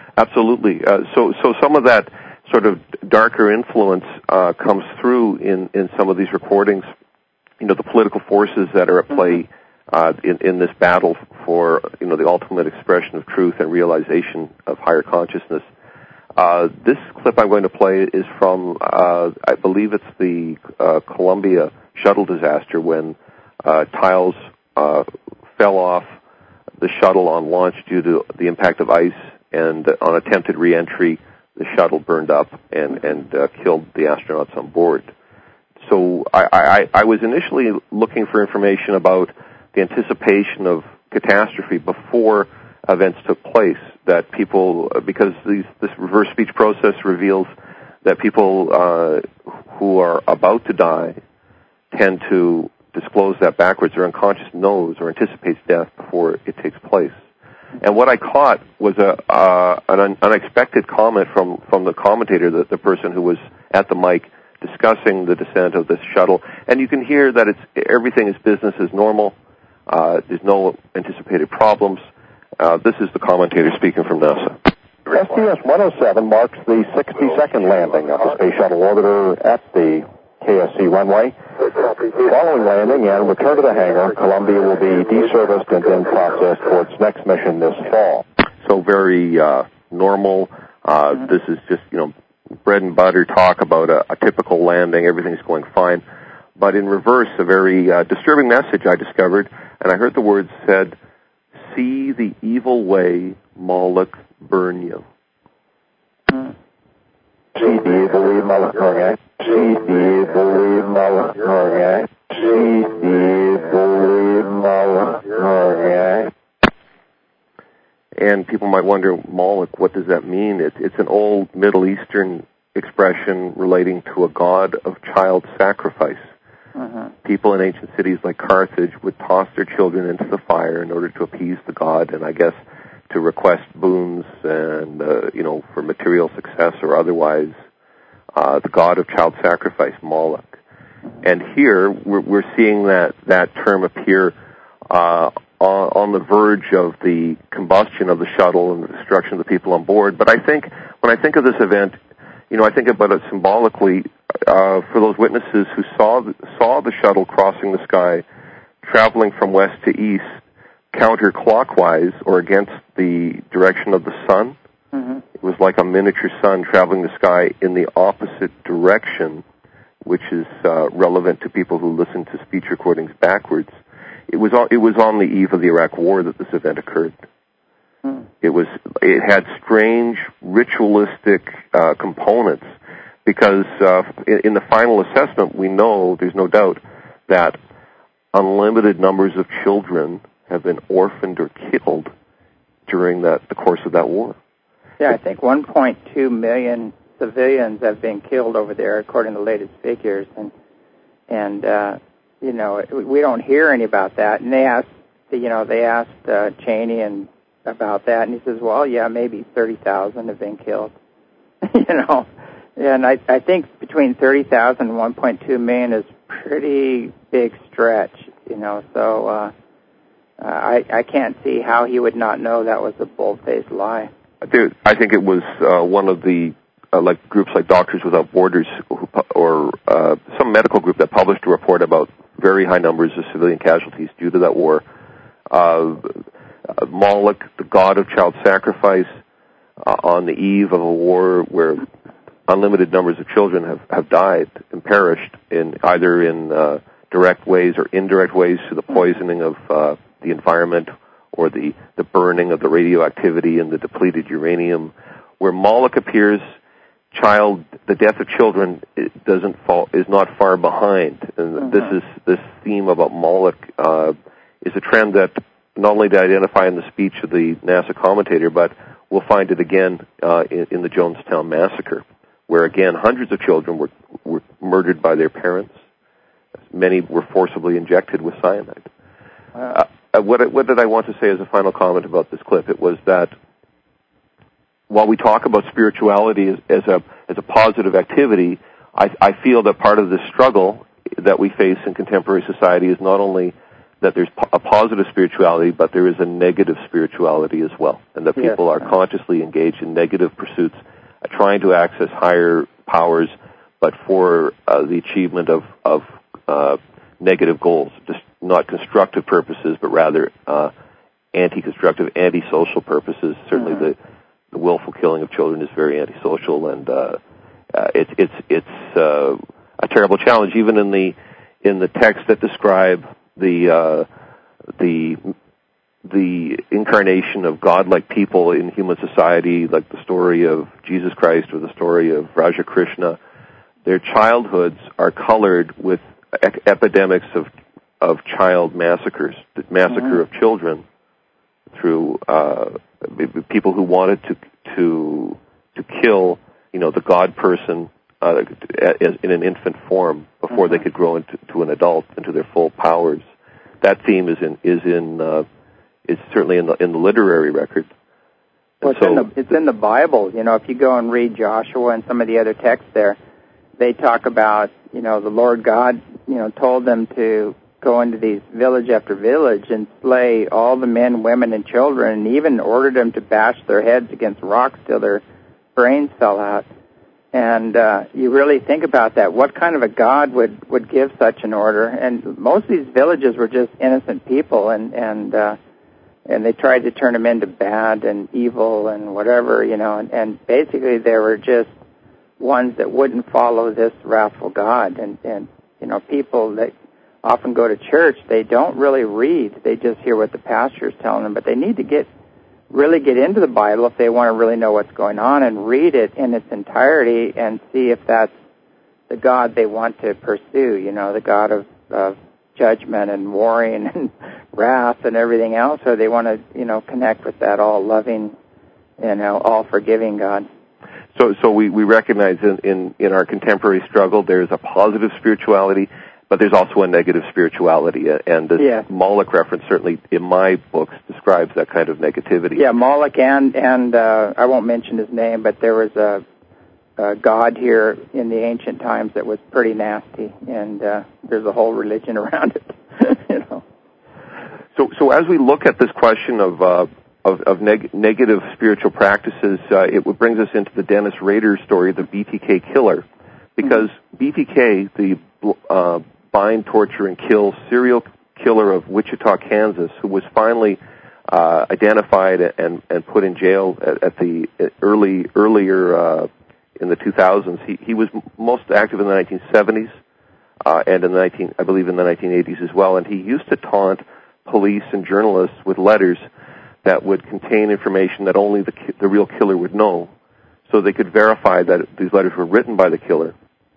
Absolutely. Uh, so, so some of that sort of darker influence uh, comes through in, in some of these recordings. You know, the political forces that are at play uh, in, in this battle for, you know, the ultimate expression of truth and realization of higher consciousness. Uh, this clip I'm going to play is from, uh, I believe it's the uh, Columbia shuttle disaster when uh, tiles uh, fell off the shuttle on launch due to the impact of ice, and on attempted re-entry, the shuttle burned up and, and uh, killed the astronauts on board. So I, I, I was initially looking for information about the anticipation of catastrophe before events took place, that people, because these, this reverse speech process reveals that people uh, who are about to die tend to disclose that backwards. Their unconscious knows or anticipates death before it takes place. And what I caught was a uh, an un- unexpected comment from, from the commentator, the, the person who was at the mic discussing the descent of this shuttle. And you can hear that it's everything is business as normal. Uh, there's no anticipated problems. Uh, this is the commentator speaking from NASA. S T S one oh seven marks the sixty-second landing of the Space Shuttle Orbiter at the K S C runway. Following landing and return to the hangar, Columbia will be deserviced and then processed for its next mission this fall. So very uh, normal. Uh, mm-hmm. This is just, you know, bread and butter talk about a, a typical landing. Everything's going fine. But in reverse, a very uh, disturbing message I discovered, and I heard the words said, "See the evil way Moloch burn you." Mm. See the evil way Moloch burn you. See the evil way Moloch burn you. See the evil way Moloch burn you. And people might wonder, Moloch, what does that mean? It, it's an old Middle Eastern expression relating to a god of child sacrifice. Uh-huh. People in ancient cities like Carthage would toss their children into the fire in order to appease the god, and I guess to request boons and, uh, you know, for material success or otherwise, uh, the god of child sacrifice, Moloch. Uh-huh. And here we're, we're seeing that, that term appear uh, on, on the verge of the combustion of the shuttle and the destruction of the people on board. But I think, when I think of this event, you know, I think about it symbolically uh, for those witnesses who saw the, saw the shuttle crossing the sky, traveling from west to east, counterclockwise or against the direction of the sun. Mm-hmm. It was like a miniature sun traveling the sky in the opposite direction, which is uh, relevant to people who listen to speech recordings backwards. It was on, it was on the eve of the Iraq War that this event occurred. Hmm. It was it had strange ritualistic uh, components because uh, in, in the final assessment we know, there's no doubt, that unlimited numbers of children have been orphaned or killed during that the course of that war. Yeah, I think one point two million civilians have been killed over there, according to the latest figures, and and uh, you know, we don't hear any about that. And they asked, you know, they asked uh, Cheney and about that, and he says, well, yeah, maybe thirty thousand have been killed. you know, and I, I think between thirty thousand and one point two million is pretty big stretch, you know, so uh, I, I can't see how he would not know that was a bold-faced lie. There, I think it was uh, one of the, uh, like groups like Doctors Without Borders who, or uh, some medical group that published a report about very high numbers of civilian casualties due to that war. Uh, Uh, Moloch, the god of child sacrifice, uh, on the eve of a war where unlimited numbers of children have, have died and perished in either in uh, direct ways or indirect ways through the poisoning of uh, the environment or the, the burning of the radioactivity and the depleted uranium. Where Moloch appears, child, the death of children it doesn't fall, is not far behind. And mm-hmm. this is this theme about Moloch uh, is a trend that not only to identify in the speech of the NASA commentator, but we'll find it again uh, in, in the Jonestown Massacre, where again hundreds of children were, were murdered by their parents. Many were forcibly injected with cyanide. Wow. Uh, what, what did I want to say as a final comment about this clip? It was that while we talk about spirituality as, as a as a positive activity, I, I feel that part of the struggle that we face in contemporary society is not only that there's po- a positive spirituality, but there is a negative spirituality as well, and that people yes. are consciously engaged in negative pursuits, uh, trying to access higher powers, but for uh, the achievement of, of uh, negative goals, just not constructive purposes, but rather uh, anti-constructive, anti-social purposes. Certainly, mm-hmm. the, the willful killing of children is very antisocial, and uh, uh, it's it's it's uh, a terrible challenge, even in the in the texts that describe the uh, the the incarnation of godlike people in human society, like the story of Jesus Christ or the story of Raja Krishna. Their childhoods are colored with ec- epidemics of of child massacres, the massacre mm-hmm. of children through uh, people who wanted to to to kill, you know, the God person uh, in an infant form before mm-hmm. they could grow into to an adult, into their full powers. That theme is in is in uh, is certainly in the in the literary record. Well, it's, so, in the, it's in the Bible. You know, if you go and read Joshua and some of the other texts there, they talk about, you know, the Lord God, you know, told them to go into these village after village and slay all the men, women, and children, and even ordered them to bash their heads against rocks till their brains fell out. And uh, you really think about that. What kind of a God would, would give such an order? And most of these villages were just innocent people, and and uh, and they tried to turn them into bad and evil and whatever, you know. And, and basically, they were just ones that wouldn't follow this wrathful God. And and you know, people that often go to church, they don't really read. They just hear what the pastor is telling them. But they need to get really get into the Bible if they want to really know what's going on and read it in its entirety and see if that's the God they want to pursue, you know, the God of, of judgment and warring and wrath and everything else, or they want to, you know, connect with that all-loving, you know, all-forgiving God. So so we, we recognize in, in, in our contemporary struggle there's a positive spirituality, but there's also a negative spirituality, and this yeah. Moloch reference certainly in my books describes that kind of negativity. Yeah, Moloch and, and uh, I won't mention his name, but there was a, a god here in the ancient times that was pretty nasty, and uh, there's a whole religion around it, you know. So so as we look at this question of uh, of, of neg- negative spiritual practices, uh, it brings us into the Dennis Rader story, the B T K killer, because mm-hmm. B T K, the uh, bind, torture, and kill serial killer of Wichita, Kansas, who was finally uh, identified and, and put in jail at, at the early earlier uh, in the two thousands. He, he was most active in the nineteen seventies uh, and in the nineteen, I believe, in the nineteen eighties as well. And he used to taunt police and journalists with letters that would contain information that only the the real killer would know, so they could verify that these letters were written by the killer.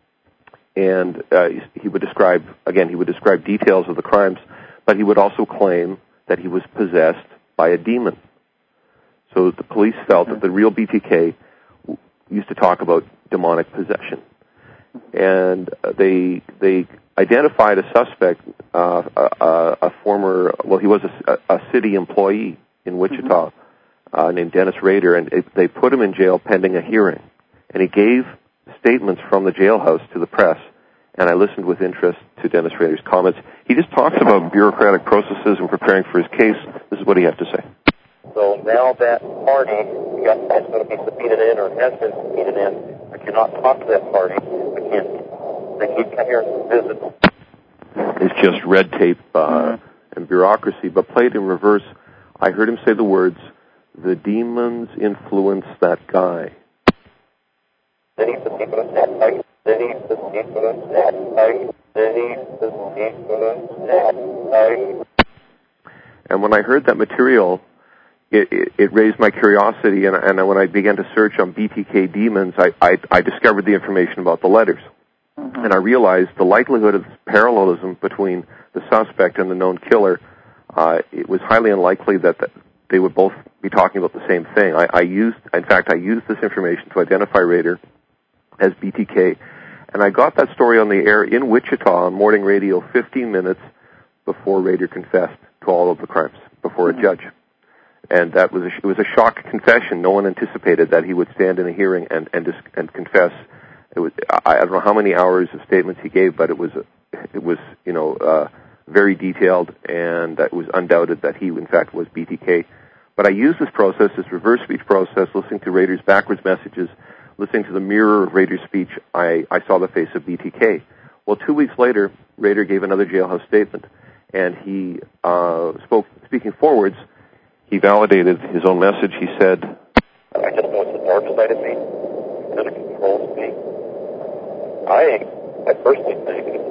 And uh, he would describe, again, he would describe details of the crimes, but he would also claim that he was possessed by a demon. So the police felt that the real B T K used to talk about demonic possession. And they they identified a suspect, uh, a, a former, well, he was a, a city employee in Wichita mm-hmm. uh, named Dennis Rader, and it, they put him in jail pending a hearing. And he gave statements from the jailhouse to the press, and I listened with interest to Dennis Rader's comments. He just talks about bureaucratic processes and preparing for his case. This is what he had to say. So now that party that's going to be subpoenaed in or has been subpoenaed in, I cannot talk to that party. I can't. They keep coming here and visit. It's just red tape uh, mm-hmm. and bureaucracy, but played in reverse. I heard him say the words, "The demons influence that guy." And when I heard that material, it, it, it raised my curiosity, and, and when I began to search on B T K demons, I, I, I discovered the information about the letters. Mm-hmm. And I realized the likelihood of parallelism between the suspect and the known killer, uh, it was highly unlikely that the, they would both be talking about the same thing. I, I used, in fact, I used this information to identify Rader as B T K, and I got that story on the air in Wichita on morning radio fifteen minutes before Rader confessed to all of the crimes before a judge. And that was a, it was a shock confession. No one anticipated that he would stand in a hearing and and, dis, and confess. It was I, I don't know how many hours of statements he gave, but it was it was you know uh, very detailed, and it was undoubted that he, in fact, was B T K. But I used this process, this reverse speech process, listening to Rader's backwards messages, listening to the mirror of Rader's speech. I, I saw the face of B T K. Well, two weeks later, Rader gave another jailhouse statement, and he uh, spoke, speaking forwards, he validated his own message. He said, I just know it's the dark side of me that it controls me. I, I personally think it's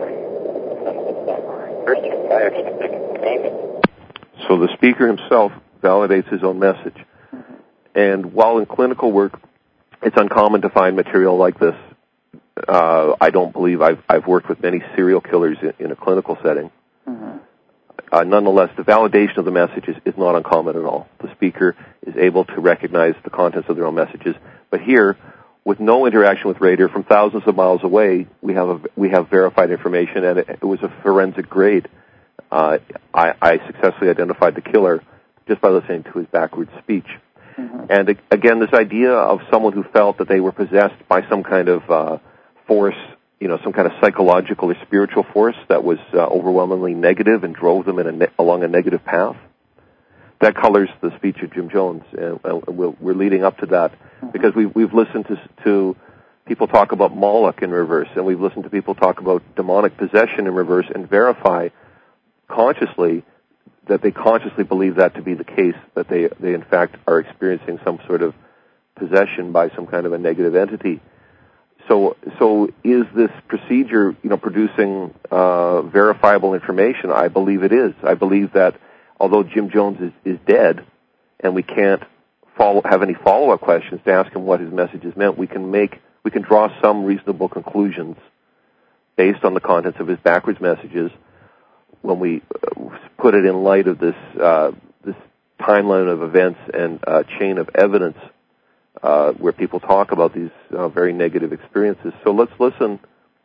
Christian. I actually think it's demon. So the speaker himself validates his own message. Mm-hmm. And while in clinical work, it's uncommon to find material like this, uh, I don't believe I've, I've worked with many serial killers in, in a clinical setting. Mm-hmm. Uh, nonetheless, the validation of the message is, is not uncommon at all. The speaker is able to recognize the contents of their own messages. But here, with no interaction with Rader, from thousands of miles away, we have a, we have verified information, and it, it was a forensic grade. Uh, I, I successfully identified the killer just by listening to his backwards speech. Mm-hmm. And uh, again, this idea of someone who felt that they were possessed by some kind of uh, force, you know, some kind of psychological or spiritual force that was uh, overwhelmingly negative and drove them in a ne- along a negative path, that colors the speech of Jim Jones, and, and we're, we're leading up to that mm-hmm. because we, we've listened to, to people talk about Moloch in reverse, and we've listened to people talk about demonic possession in reverse and verify consciously that they consciously believe that to be the case, that they, they in fact are experiencing some sort of possession by some kind of a negative entity. So, so is this procedure, you know, producing uh, verifiable information? I believe it is. I believe that although Jim Jones is, is dead, and we can't follow, have any follow-up questions to ask him what his messages meant, we can make, we can draw some reasonable conclusions based on the contents of his backwards messages when we put it in light of this uh, this timeline of events and uh, chain of evidence uh, where people talk about these uh, very negative experiences. So let's listen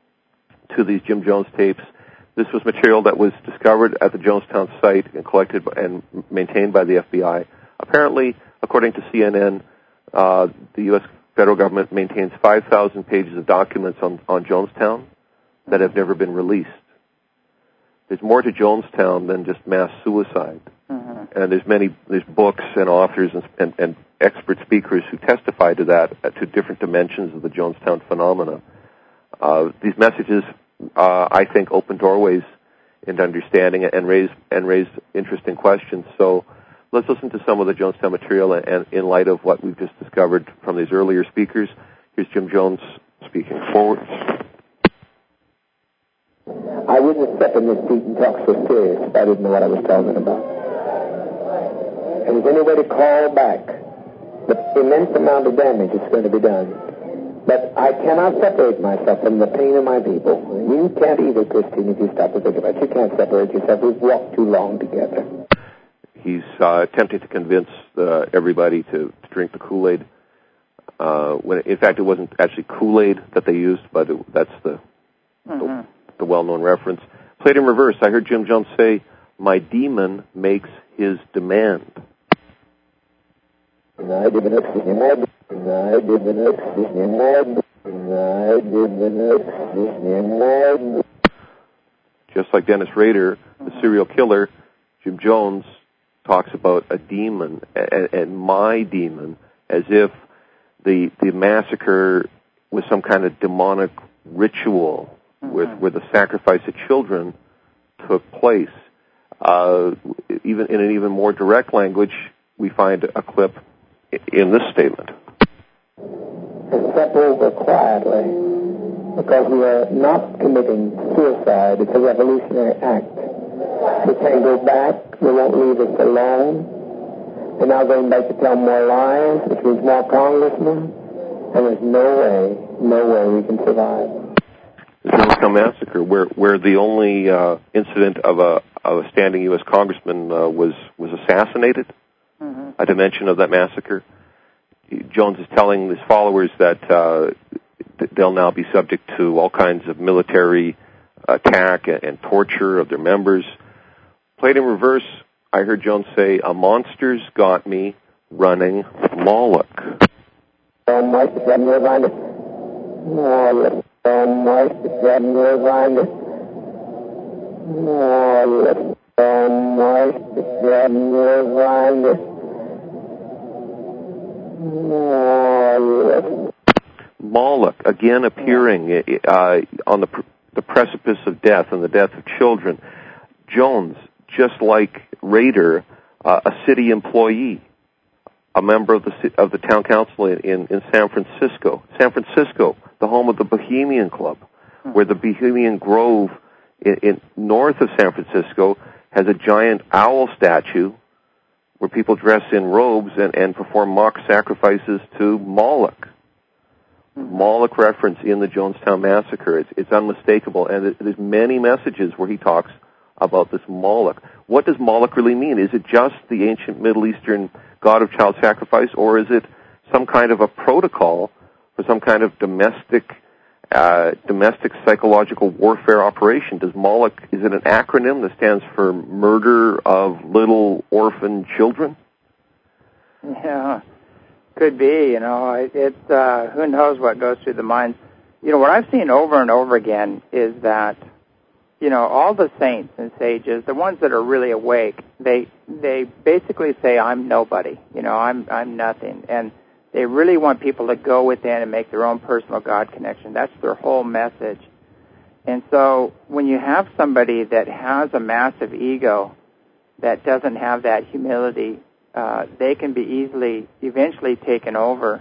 to these Jim Jones tapes. This was material that was discovered at the Jonestown site and collected and maintained by the F B I. Apparently, according to C N N, uh, the U S federal government maintains five thousand pages of documents on, on Jonestown that have never been released. There's more to Jonestown than just mass suicide. Mm-hmm. And there's many, there's books and authors and, and, and expert speakers who testify to that, uh, to different dimensions of the Jonestown phenomena. Uh, these messages, uh, I think, open doorways into understanding and raise, and raise interesting questions. So let's listen to some of the Jonestown material and in light of what we've just discovered from these earlier speakers. Here's Jim Jones speaking forward. I wouldn't step in this seat and talk so serious if I didn't know what I was talking about. If there's any way to call back the immense amount of damage that's going to be done. But I cannot separate myself from the pain of my people. You can't either, Christine, if you stop to think about it. You can't separate yourself. We've walked too long together. He's uh, attempting to convince uh, everybody to, to drink the Kool-Aid. Uh, when in fact, it wasn't actually Kool-Aid that they used, but it, that's the... Mm-hmm. the the well-known reference. Played in reverse, I heard Jim Jones say, my demon makes his demand. Just like Dennis Rader, the serial killer, Jim Jones talks about a demon and, and my demon as if the the massacre was some kind of demonic ritual Where, where the sacrifice of children took place. Uh, even in an even more direct language, we find a clip in this statement. Step over quietly, because we are not committing suicide. It's a revolutionary act. We can't go back. They won't leave us alone. They're now going back to tell more lies, which means more congressmen, and there's no way, no way we can survive. The Jonestown Massacre, where where the only uh, incident of a of a standing U S congressman uh, was was assassinated, mm-hmm. a dimension of that massacre. Jones is telling his followers that uh, they'll now be subject to all kinds of military attack and, and torture of their members. Played in reverse, I heard Jones say, "A monster's got me running Moloch." Moloch, again appearing uh, on the, pr- the precipice of death and the death of children. Jones, just like Rader, uh, a city employee, a member of the of the town council in, in San Francisco. San Francisco, the home of the Bohemian Club, hmm. where the Bohemian Grove in, in north of San Francisco has a giant owl statue where people dress in robes and, and perform mock sacrifices to Moloch. Hmm. Moloch reference in the Jonestown Massacre. It's, it's unmistakable, and it, there's many messages where he talks about this Moloch. What does Moloch really mean? Is it just the ancient Middle Eastern god of child sacrifice, or is it some kind of a protocol for some kind of domestic uh, domestic psychological warfare operation? Does Moloch, is it an acronym that stands for murder of little orphan children? Yeah, could be. You know, it, it uh, who knows what goes through the minds. You know, what I've seen over and over again is that, you know, all the saints and sages, the ones that are really awake, they they basically say, I'm nobody, you know, I'm I'm nothing. And they really want people to go within and make their own personal God connection. That's their whole message. And so when you have somebody that has a massive ego that doesn't have that humility, uh, they can be easily, eventually taken over.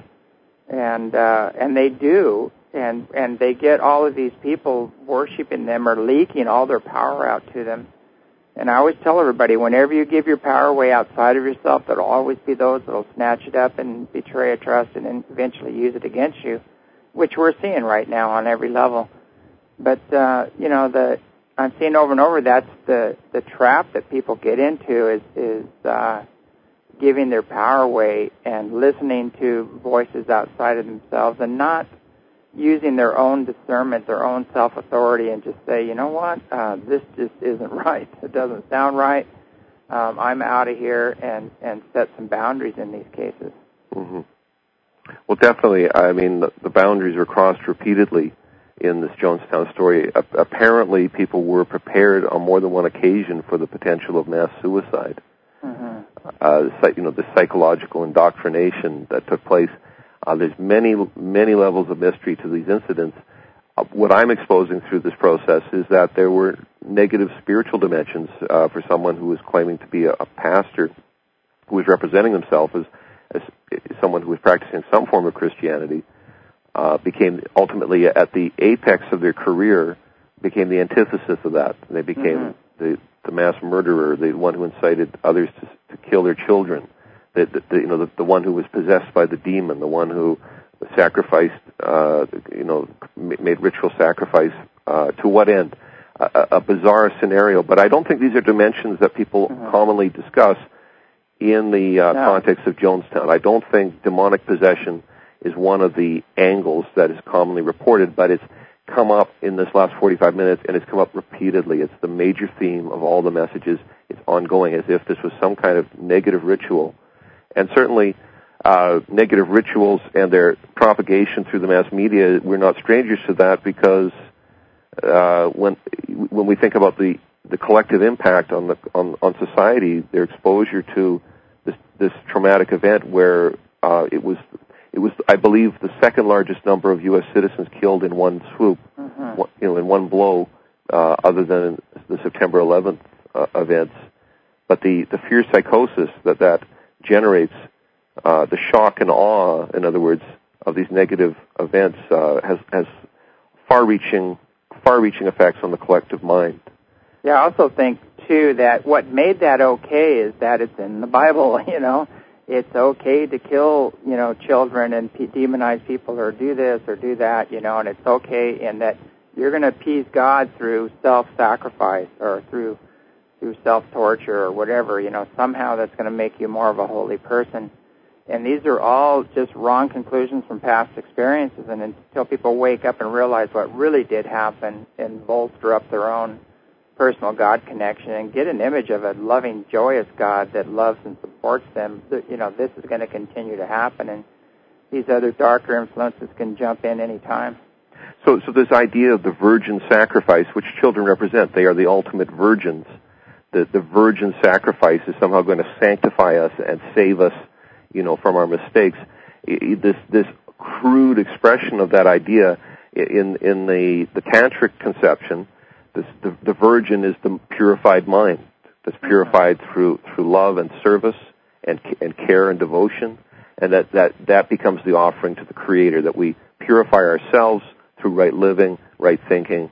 And uh, and they do. And and they get all of these people worshiping them or leaking all their power out to them. And I always tell everybody, whenever you give your power away outside of yourself, there'll always be those that'll snatch it up and betray a trust and then eventually use it against you, which we're seeing right now on every level. But, uh, you know, the I'm seeing over and over that's the, the trap that people get into is, is uh, giving their power away and listening to voices outside of themselves and not using their own discernment, their own self-authority, and just say, you know what, uh, this just isn't right. It doesn't sound right. Um, I'm out of here, and, and set some boundaries in these cases. Mm-hmm. Well, definitely. I mean, the, the boundaries were crossed repeatedly in this Jonestown story. A- apparently, people were prepared on more than one occasion for the potential of mass suicide. Mm-hmm. Uh, you know, the psychological indoctrination that took place. Uh, there's many, many levels of mystery to these incidents. Uh, what I'm exposing through this process is that there were negative spiritual dimensions uh, for someone who was claiming to be a, a pastor, who was representing himself as, as someone who was practicing some form of Christianity, uh, became ultimately at the apex of their career, became the antithesis of that. They became mm-hmm. the, the mass murderer, the one who incited others to, to kill their children. The, the, the, you know, the, the one who was possessed by the demon, the one who sacrificed, uh, you know, made ritual sacrifice. Uh, to what end? A, a bizarre scenario. But I don't think these are dimensions that people mm-hmm. commonly discuss in the uh, no. context of Jonestown. I don't think demonic possession is one of the angles that is commonly reported, but it's come up in this last forty-five minutes, and it's come up repeatedly. It's the major theme of all the messages. It's ongoing, as if this was some kind of negative ritual. And certainly, uh, negative rituals and their propagation through the mass media, we're not strangers to that, because uh, when when we think about the, the collective impact on the on, on society, their exposure to this this traumatic event, where uh, it was it was I believe the second largest number of U S citizens killed in one swoop, mm-hmm. you know, in one blow, uh, other than the September eleventh uh, events. But the the fear psychosis that that generates, uh, the shock and awe, in other words, of these negative events, uh, has has far-reaching, far-reaching effects on the collective mind. Yeah, I also think too that what made that okay is that it's in the Bible. You know, it's okay to kill, you know, children and p- demonize people or do this or do that. You know, and it's okay in that you're going to appease God through self-sacrifice or through. through self-torture or whatever, you know, somehow that's going to make you more of a holy person. And these are all just wrong conclusions from past experiences, and until people wake up and realize what really did happen and bolster up their own personal God connection and get an image of a loving, joyous God that loves and supports them, you know, this is going to continue to happen, and these other darker influences can jump in any time. So, so this idea of the virgin sacrifice, which children represent, they are the ultimate virgins. The, the virgin sacrifice is somehow going to sanctify us and save us, you know, from our mistakes. This, this crude expression of that idea in, in the, the tantric conception, this, the, the virgin is the purified mind that's purified through, through love and service and, and care and devotion, and that, that, that becomes the offering to the Creator, that we purify ourselves through right living, right thinking,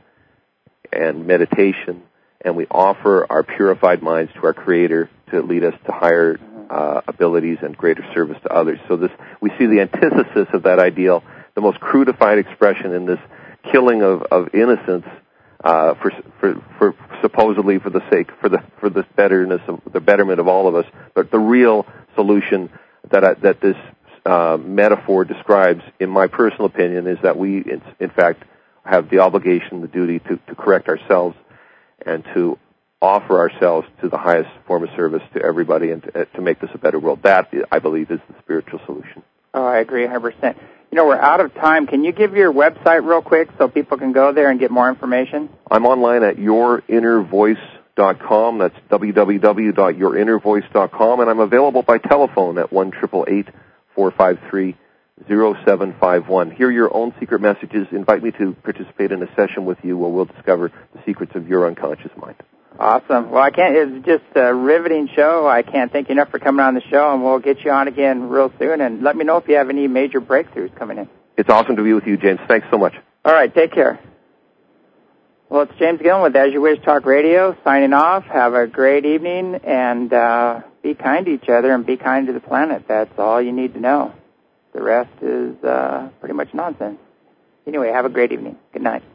and meditation, and we offer our purified minds to our Creator to lead us to higher uh, abilities and greater service to others. So this, we see the antithesis of that ideal, the most crudified expression in this killing of, of innocence uh, for, for, for supposedly for the sake, for the for the betterness of the betterment of all of us. But the real solution that I, that this Uh, metaphor describes, in my personal opinion, is that we, in, in fact, have the obligation, the duty to, to correct ourselves and to offer ourselves to the highest form of service to everybody and to, uh, to make this a better world. That, I believe, is the spiritual solution. Oh, I agree one hundred percent. You know, we're out of time. Can you give your website real quick so people can go there and get more information? I'm online at your inner voice dot com. That's w w w dot your inner voice dot com, and I'm available by telephone at one eight eight eight four five three zero seven five one. Hear your own secret messages. Invite me to participate in a session with you where we'll discover the secrets of your unconscious mind. Awesome. Well, I can't, it's just a riveting show. I can't thank you enough for coming on the show, and we'll get you on again real soon. And let me know if you have any major breakthroughs coming in. It's awesome to be with you, James. Thanks so much. All right. Take care. Well, it's James Gillen with As You Wish Talk Radio signing off. Have a great evening, and uh, be kind to each other and be kind to the planet. That's all you need to know. The rest is uh, pretty much nonsense. Anyway, have a great evening. Good night.